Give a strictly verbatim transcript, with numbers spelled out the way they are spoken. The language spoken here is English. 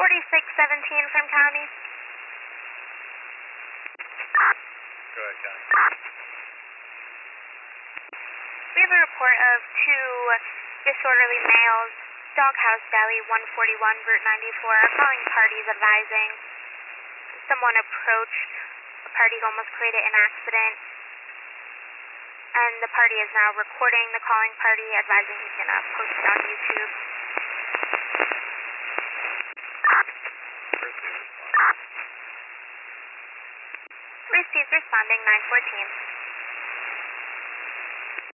forty-six seventeen from County. Go ahead, County. We have a report of two disorderly males, Doghouse Deli, one forty-one, Route ninety-four, are calling parties advising someone approached. The party almost created an accident. And the party is now recording the calling party, advising he's going to post it on YouTube. Received responding nine fourteen.